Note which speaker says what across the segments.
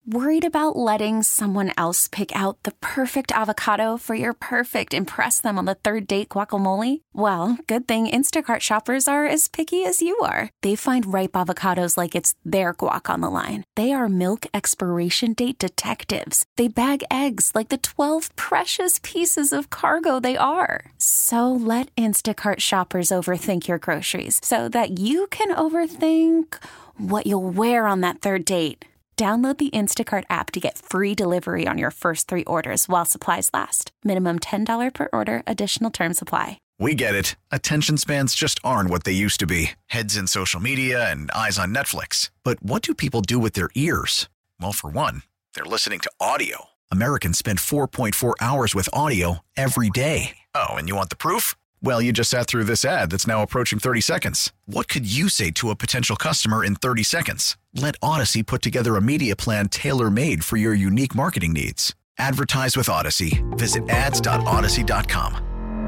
Speaker 1: Worried about letting someone else pick out the perfect avocado for your perfect impress them on the third date guacamole? Well, good thing Instacart shoppers are as picky as you are. They find ripe avocados like it's their guac on the line. They are milk expiration date detectives. They bag eggs like the 12 precious pieces of cargo they are. So let Instacart shoppers overthink your groceries so that you can overthink what you'll wear on that third date. Download the Instacart app to get free delivery on your first 3 orders while supplies last. Minimum $10 per order. Additional terms apply.
Speaker 2: We get it. Attention spans just aren't what they used to be. Heads in social media and eyes on Netflix. But what do people do with their ears? Well, for one, they're listening to audio. Americans spend 4.4 hours with audio every day. Oh, and you want the proof? Well, you just sat through this ad that's now approaching 30 seconds. What could you say to a potential customer in 30 seconds? Let Odyssey put together a media plan tailor-made for your unique marketing needs. Advertise with Odyssey. Visit ads.odyssey.com.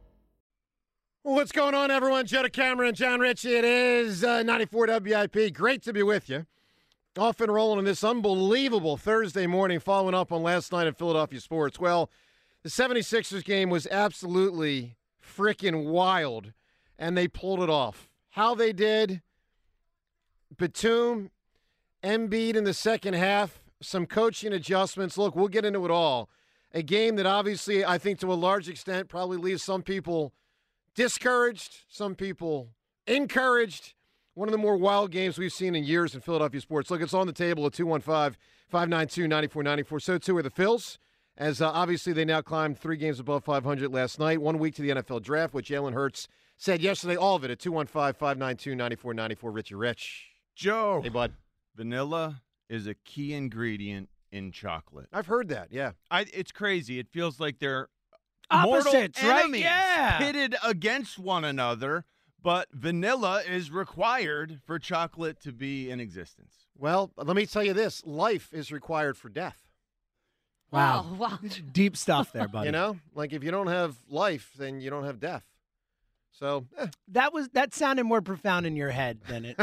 Speaker 3: What's going on, everyone? Joe Cameron, John Ritchie. It is 94 WIP. Great to be with you. Off and rolling on this unbelievable Thursday morning, following up on last night in Philadelphia sports. Well, the 76ers game was absolutely freaking wild, and they pulled it off. How they did, Batum, Embiid in the second half, some coaching adjustments. Look, we'll get into it all. A game that obviously I think to a large extent probably leaves some people discouraged, some people encouraged. One of the more wild games we've seen in years in Philadelphia sports. Look, it's on the table at 215-592-9494. So too are the Phils, as obviously they now climbed 3 games above 500 last night. 1 week to the NFL draft, which Jalen Hurts said yesterday, all of it at 215-592-9494. Richie Rich.
Speaker 4: Joe.
Speaker 3: Hey, bud.
Speaker 4: Vanilla is a key ingredient in chocolate.
Speaker 3: I've heard that, yeah.
Speaker 4: It's crazy. It feels like they're
Speaker 5: opposites,
Speaker 4: mortal
Speaker 5: right?
Speaker 4: enemies
Speaker 5: Yeah.
Speaker 4: pitted against one another, but vanilla is required for chocolate to be in existence.
Speaker 3: Well, let me tell you this. Life is required for death.
Speaker 5: Wow.
Speaker 6: Oh, wow.
Speaker 5: Deep stuff there, buddy.
Speaker 3: You know? Like, if you don't have life, then you don't have death. So,
Speaker 5: That sounded more profound in your head than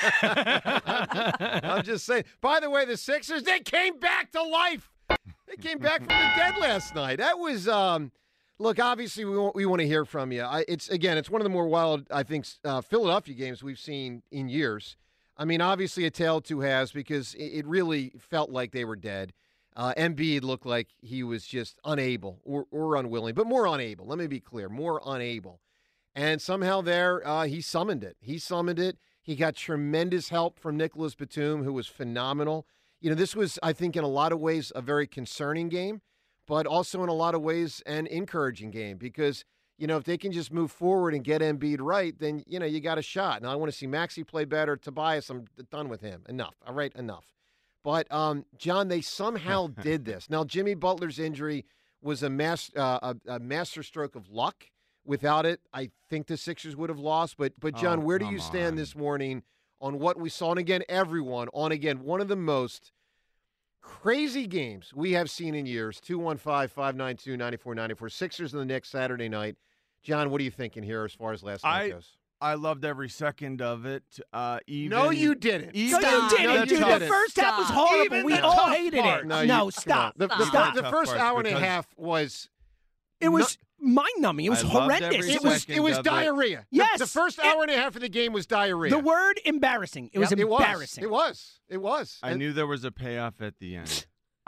Speaker 3: I'm just saying. By the way, the Sixers, they came back to life. They came back from the dead last night. That was, look, obviously we want to hear from you. It's one of the more wild, I think, Philadelphia games we've seen in years. I mean, obviously a tale of two halves because it really felt like they were dead. Embiid looked like he was just unable or unwilling, but more unable. Let me be clear, more unable. And somehow there, he summoned it. He got tremendous help from Nicholas Batum, who was phenomenal. You know, this was, I think, in a lot of ways, a very concerning game, but also in a lot of ways an encouraging game because, you know, if they can just move forward and get Embiid right, then, you know, you got a shot. Now, I want to see Maxey play better. Tobias, I'm done with him. Enough. All right, enough. But, John, they somehow did this. Now, Jimmy Butler's injury was a master stroke of luck. Without it, I think the Sixers would have lost. But John, where do you stand this morning on what we saw? And again, everyone, one of the most crazy games we have seen in years, 215-592-9494. Sixers and the Knicks Saturday night. John, what are you thinking here as far as last night goes?
Speaker 4: I loved every second of it.
Speaker 3: No, you didn't.
Speaker 5: No, you didn't, dude. The first half was horrible.
Speaker 4: Even
Speaker 5: We
Speaker 4: the
Speaker 5: all
Speaker 4: tough
Speaker 5: hated
Speaker 4: part.
Speaker 5: it.
Speaker 3: No,
Speaker 5: Stop.
Speaker 3: The first hour and a half was...
Speaker 5: It was mind-numbing. It was horrendous.
Speaker 3: It was diarrhea.
Speaker 5: Yes.
Speaker 3: The first hour and a half of the game was diarrhea.
Speaker 5: The word embarrassing. It was embarrassing.
Speaker 3: It was.
Speaker 4: I knew there was a payoff at the end.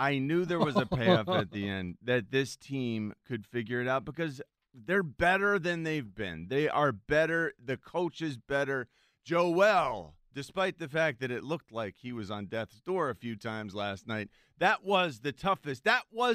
Speaker 4: That this team could figure it out because they're better than they've been. They are better. The coach is better. Joel, despite the fact that it looked like he was on death's door a few times last night, that was the toughest.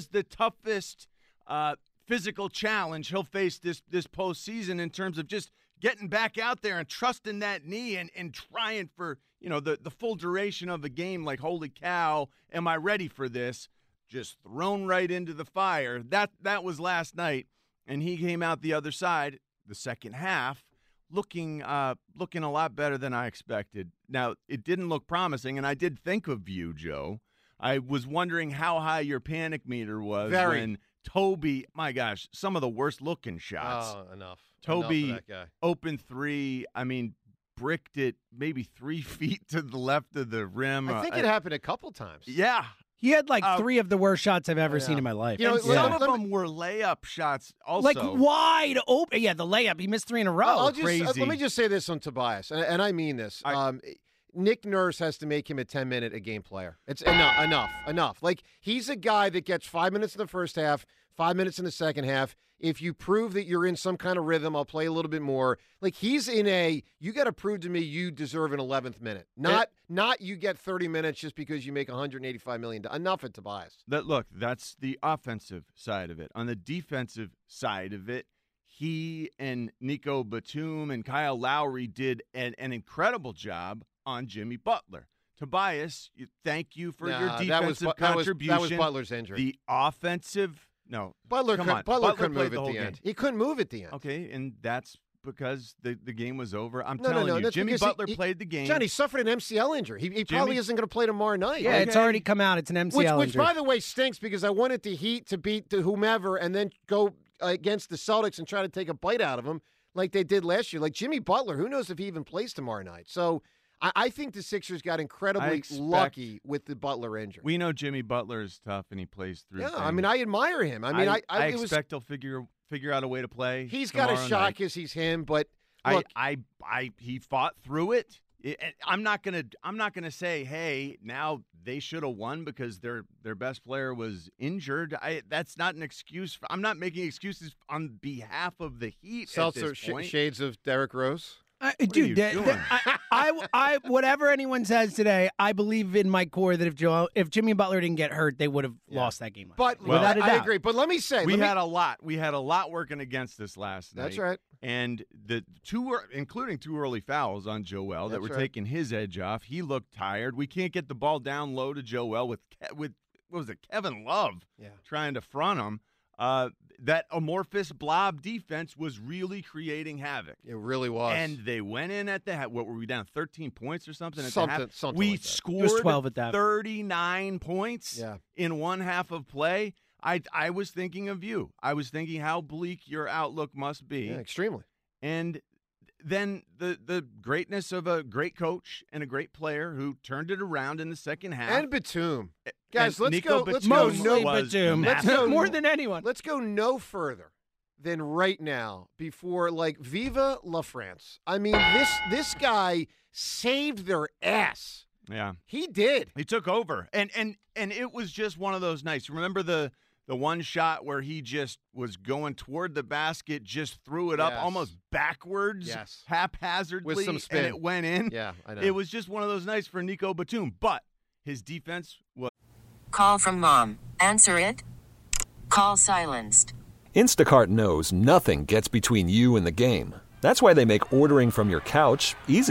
Speaker 4: Physical challenge he'll face this postseason in terms of just getting back out there and trusting that knee and trying for, you know, the full duration of a game. Like, holy cow, am I ready for this? Just thrown right into the fire. That was last night, and he came out the other side, the second half, looking a lot better than I expected. Now, it didn't look promising, and I did think of you, Joe. I was wondering how high your panic meter was when Toby, my gosh, some of the worst looking shots.
Speaker 3: Oh, enough.
Speaker 4: Toby,
Speaker 3: enough of that guy.
Speaker 4: open three. I mean, bricked it maybe 3 feet to the left of the rim.
Speaker 3: I think it happened a couple times.
Speaker 4: Yeah.
Speaker 5: He had like 3 of the worst shots I've ever seen in my life.
Speaker 4: You know, some of them were layup shots also.
Speaker 5: Like wide open. Yeah, the layup. He missed 3 in a row.
Speaker 3: Crazy. Let me just say this on Tobias, and I mean this. Nick Nurse has to make him a 10-minute-a-game player. It's enough. Like, he's a guy that gets 5 minutes in the first half, 5 minutes in the second half. If you prove that you're in some kind of rhythm, I'll play a little bit more. Like, he's in you got to prove to me you deserve an 11th minute. Not you get 30 minutes just because you make $185 million. Enough at Tobias.
Speaker 4: Look, that's the offensive side of it. On the defensive side of it, he and Nico Batum and Kyle Lowry did an incredible job on Jimmy Butler. Tobias, thank you for your defensive contribution.
Speaker 3: That was Butler's injury.
Speaker 4: The offensive, no.
Speaker 3: Butler couldn't move at the end. He couldn't move at the end.
Speaker 4: Okay, and that's because the game was over. I'm telling you, Jimmy Butler played the game.
Speaker 3: John, he suffered an MCL injury. He probably isn't going to play tomorrow night.
Speaker 5: Yeah, it's already come out. It's an MCL injury.
Speaker 3: Which, by the way, stinks because I wanted the Heat to beat whomever and then go against the Celtics and try to take a bite out of them like they did last year. Like Jimmy Butler, who knows if he even plays tomorrow night. So I think the Sixers got incredibly lucky with the Butler injury.
Speaker 4: We know Jimmy Butler is tough and he plays through things.
Speaker 3: I mean, I admire him. I mean, I
Speaker 4: expect he'll figure out a way to play.
Speaker 3: He's got a shot because he's him, but look,
Speaker 4: he fought through it. I'm not gonna say, hey, now they should have won because their best player was injured. That's not an excuse. I'm not making excuses on behalf of the Heat.
Speaker 3: Seltzer,
Speaker 4: at this point.
Speaker 3: Shades of Derrick Rose.
Speaker 5: Dude, I whatever anyone says today, I believe in my core that if Jimmy Butler didn't get hurt, they would have lost that game.
Speaker 3: But without a doubt. I agree. But let me say,
Speaker 4: we had a lot working against us last night.
Speaker 3: That's right.
Speaker 4: And the including 2 early fouls on Joel that were taking his edge off. He looked tired. We can't get the ball down low to Joel with what was it, Kevin Love trying to front him. That amorphous blob defense was really creating havoc.
Speaker 3: It really was.
Speaker 4: And they went in at what were we down 13 points or something at
Speaker 3: the
Speaker 4: half?
Speaker 3: Something
Speaker 4: we
Speaker 3: like that.
Speaker 4: scored
Speaker 5: 12 at that.
Speaker 4: 39 points in one half of play. I was thinking of you. I was thinking how bleak your outlook must be.
Speaker 3: Yeah, extremely.
Speaker 4: And then the greatness of a great coach and a great player who turned it around in the second half.
Speaker 3: And Batum. Guys, let's
Speaker 4: Nico
Speaker 3: go.
Speaker 5: Mostly Batum. More than anyone.
Speaker 3: Let's go no further than right now before, like, Viva la France. I mean, this guy saved their ass.
Speaker 4: Yeah.
Speaker 3: He did.
Speaker 4: He took over. And it was just one of those nights. Remember the one shot where he just was going toward the basket, just threw it up almost backwards, haphazardly,
Speaker 3: with some spin.
Speaker 4: And it went in?
Speaker 3: Yeah, I know.
Speaker 4: It was just one of those nights for Nico Batum. But his defense was...
Speaker 6: Call from mom. Answer it. Call silenced.
Speaker 7: Instacart knows nothing gets between you and the game. That's why they make ordering from your couch easy.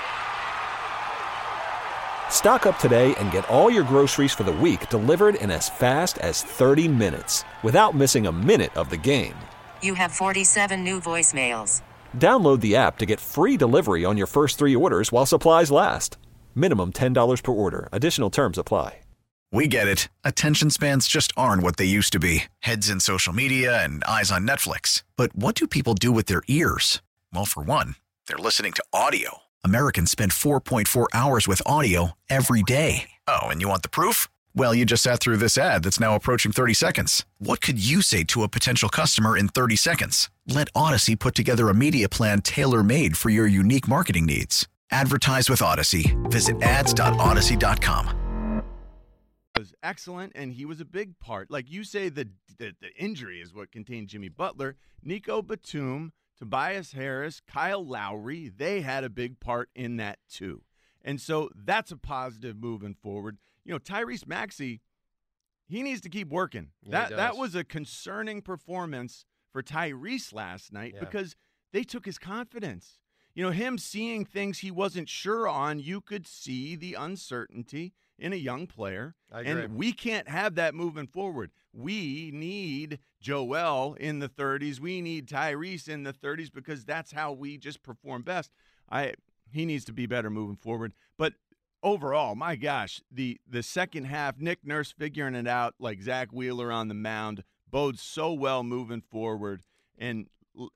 Speaker 7: Stock up today and get all your groceries for the week delivered in as fast as 30 minutes without missing a minute of the game.
Speaker 6: You have 47 new voicemails.
Speaker 7: Download the app to get free delivery on your first 3 orders while supplies last. Minimum $10 per order. Additional terms apply.
Speaker 2: We get it. Attention spans just aren't what they used to be. Heads in social media and eyes on Netflix. But what do people do with their ears? Well, for one, they're listening to audio. Americans spend 4.4 hours with audio every day. Oh, and you want the proof? Well, you just sat through this ad that's now approaching 30 seconds. What could you say to a potential customer in 30 seconds? Let Odyssey put together a media plan tailor-made for your unique marketing needs. Advertise with Odyssey. Visit ads.odyssey.com.
Speaker 4: Was excellent, and he was a big part. Like you say, the injury is what contained Jimmy Butler. Nico Batum, Tobias Harris, Kyle Lowry, they had a big part in that too. And so that's a positive moving forward. You know, Tyrese Maxey, he needs to keep working.
Speaker 3: Yeah,
Speaker 4: that was a concerning performance for Tyrese last night because they took his confidence. You know, him seeing things he wasn't sure on, you could see the uncertainty in a young player.
Speaker 3: I agree.
Speaker 4: And we can't have that moving forward. We need Joel in the 30s. We need Tyrese in the 30s because that's how we just perform best. He needs to be better moving forward. But overall, my gosh, the second half, Nick Nurse figuring it out like Zach Wheeler on the mound bodes so well moving forward. And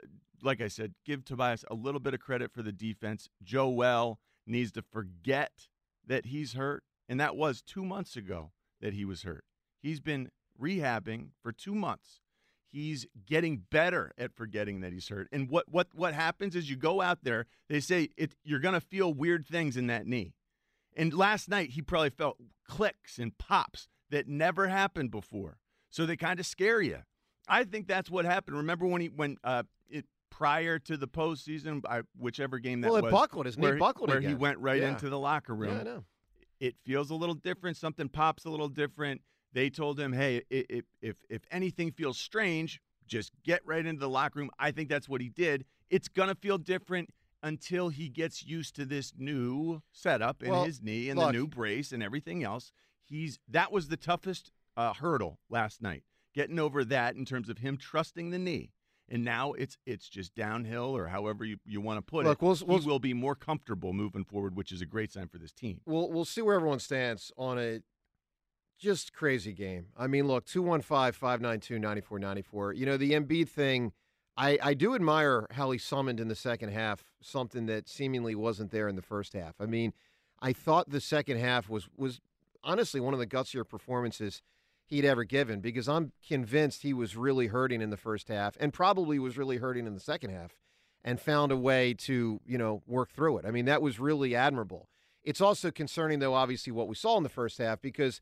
Speaker 4: like I said, give Tobias a little bit of credit for the defense. Joel needs to forget that he's hurt, and that was 2 months ago that he was hurt. He's been rehabbing for 2 months. He's getting better at forgetting that he's hurt. And what happens is you go out there, they say you're going to feel weird things in that knee. And last night he probably felt clicks and pops that never happened before. So they kind of scare you. I think that's what happened. Remember when prior to the postseason, whichever game that was.
Speaker 3: Well, it buckled. His knee buckled
Speaker 4: where
Speaker 3: again.
Speaker 4: he went right into the locker room.
Speaker 3: Yeah, I know.
Speaker 4: It feels a little different. Something pops a little different. They told him, hey, if anything feels strange, just get right into the locker room. I think that's what he did. It's going to feel different until he gets used to this new setup in his knee and the new brace and everything else. That was the toughest hurdle last night, getting over that in terms of him trusting the knee. And now it's just downhill, or however you want to put it. He will be more comfortable moving forward, which is a great sign for this team.
Speaker 3: We'll see where everyone stands on a just crazy game. I mean, look, 215-592-9494. You know, the Embiid thing, I do admire how he summoned in the second half something that seemingly wasn't there in the first half. I mean, I thought the second half was honestly one of the gutsier performances he'd ever given, because I'm convinced he was really hurting in the first half and probably was really hurting in the second half and found a way to, work through it. I mean, that was really admirable. It's also concerning, though, obviously, what we saw in the first half, because,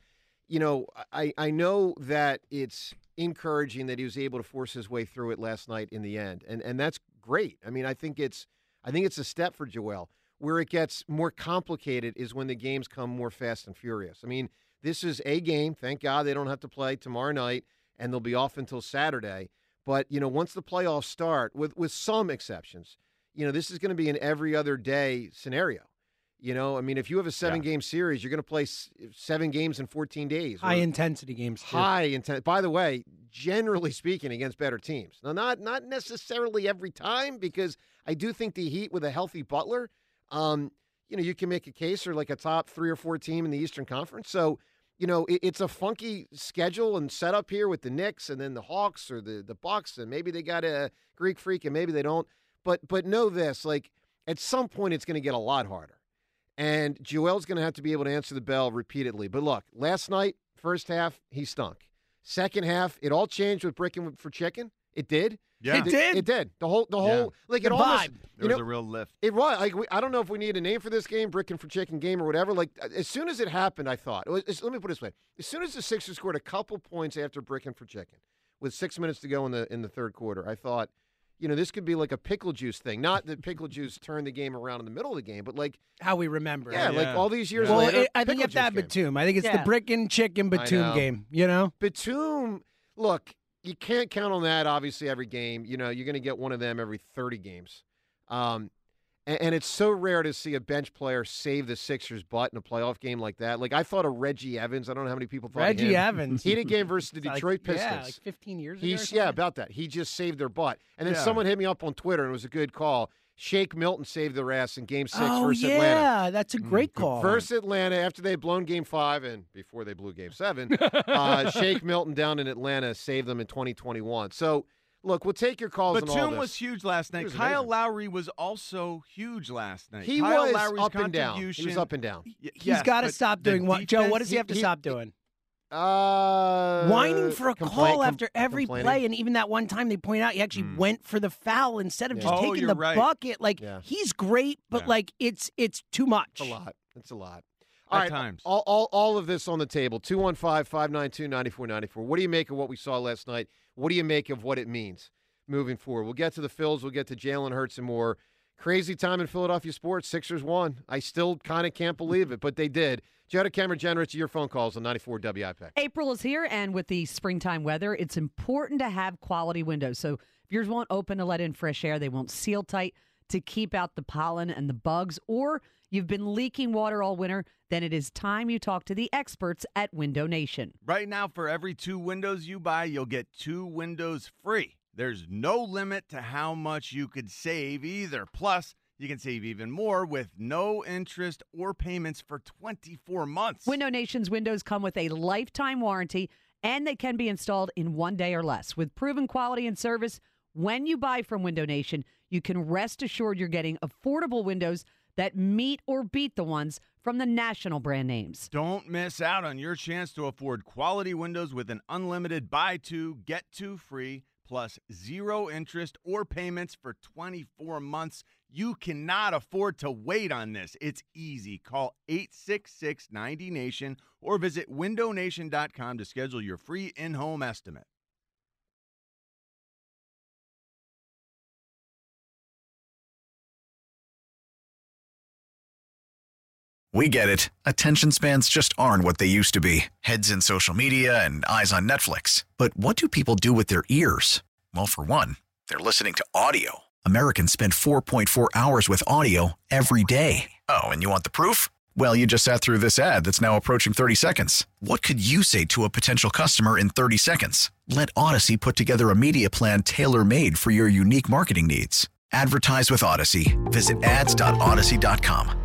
Speaker 3: I know that it's encouraging that he was able to force his way through it last night in the end. And that's great. I mean, I think it's a step for Joel. Where it gets more complicated is when the games come more fast and furious. I mean, this is a game. Thank God they don't have to play tomorrow night, and they'll be off until Saturday. But, once the playoffs start, with some exceptions, this is going to be an every other day scenario. I mean, if you have a 7-game series, you're going to play 7 games in 14 days.
Speaker 5: High-intensity games, too.
Speaker 3: High-intensity. By the way, generally speaking, against better teams. Now, not necessarily every time, because I do think the Heat with a healthy Butler, you can make a case for like a top 3 or 4 team in the Eastern Conference. So, it's a funky schedule and setup here with the Knicks and then the Hawks or the Bucks, and maybe they got a Greek freak and maybe they don't. But know this, like, at some point it's going to get a lot harder. And Joel's going to have to be able to answer the bell repeatedly. But look, last night, first half, he stunk. Second half, it all changed with Brickin' for Chicken. It did.
Speaker 5: Yeah. It did?
Speaker 3: It did. The whole like,
Speaker 5: the
Speaker 3: it almost,
Speaker 5: vibe.
Speaker 4: There was a real lift.
Speaker 3: It was. Like, I don't know if we need a name for this game, Brickin' for Chicken game or whatever. Like, as soon as it happened, I thought, let me put it this way. As soon as the Sixers scored a couple points after Brickin' for Chicken, with 6 minutes to go in the third quarter, I thought, this could be like a pickle juice thing. Not that pickle juice turned the game around in the middle of the game, but like
Speaker 5: how we remember.
Speaker 3: Yeah, like all these years
Speaker 5: well,
Speaker 3: later.
Speaker 5: I think it's that Batum. I think it's the Brickin' Chicken Batum game.
Speaker 3: Batum. Look, you can't count on that. Obviously, every game. You're going to get one of them every 30 games. And it's so rare to see a bench player save the Sixers' butt in a playoff game like that. Like, I thought of Reggie Evans. I don't know how many people thought of him.
Speaker 5: Reggie Evans.
Speaker 3: He had a game versus the Detroit Pistons.
Speaker 5: Yeah, like 15 years ago.
Speaker 3: Yeah, about that. He just saved their butt. And then someone hit me up on Twitter, and it was a good call. Shake Milton saved their ass in Game 6 versus Atlanta.
Speaker 5: Yeah, that's a great call.
Speaker 3: Versus Atlanta, after they had blown Game 5 and before they blew Game 7, Shake Milton down in Atlanta saved them in 2021. So, look, we'll take your calls on all this.
Speaker 4: Batum was huge last night. Kyle Lowry was also huge last night.
Speaker 3: He
Speaker 4: Kyle
Speaker 3: was
Speaker 4: Lowry's
Speaker 3: up and down. He was up and down.
Speaker 5: He's got to stop doing what? Joe, what does he have to stop doing?
Speaker 3: Whining
Speaker 5: for a call after every play, and even that one time they point out he actually went for the foul instead of just taking the bucket. Like, he's great, but like it's too much.
Speaker 3: It's a lot. All right,
Speaker 4: times.
Speaker 3: All of this on the table. 215-592-9494. What do you make of what we saw last night? What do you make of what it means moving forward? We'll get to the Phils. We'll get to Jalen Hurts and more. Crazy time in Philadelphia sports. Sixers won. I still kind of can't believe it, but they did. Jetta Cameron Jenrich, your phone calls on 94 WIP.
Speaker 8: April is here, and with the springtime weather, it's important to have quality windows. So if yours won't open to let in fresh air, they won't seal tight to keep out the pollen and the bugs, or you've been leaking water all winter, then it is time you talk to the experts at Window Nation.
Speaker 4: Right now, for every 2 windows you buy, you'll get 2 windows free. There's no limit to how much you could save either. Plus, you can save even more with no interest or payments for 24 months.
Speaker 8: Window Nation's windows come with a lifetime warranty, and they can be installed in 1 day or less. With proven quality and service, When you buy from Window Nation, you can rest assured you're getting affordable windows that meet or beat the ones from the national brand names.
Speaker 4: Don't miss out on your chance to afford quality windows with an unlimited buy two, get two free, plus 0 interest or payments for 24 months. You cannot afford to wait on this. It's easy. Call 866-90-NATION or visit windownation.com to schedule your free in-home estimate.
Speaker 2: We get it. Attention spans just aren't what they used to be. Heads in social media and eyes on Netflix. But what do people do with their ears? Well, for one, they're listening to audio. Americans spend 4.4 hours with audio every day. Oh, and you want the proof? Well, you just sat through this ad that's now approaching 30 seconds. What could you say to a potential customer in 30 seconds? Let Odyssey put together a media plan tailor-made for your unique marketing needs. Advertise with Odyssey. Visit ads.odyssey.com.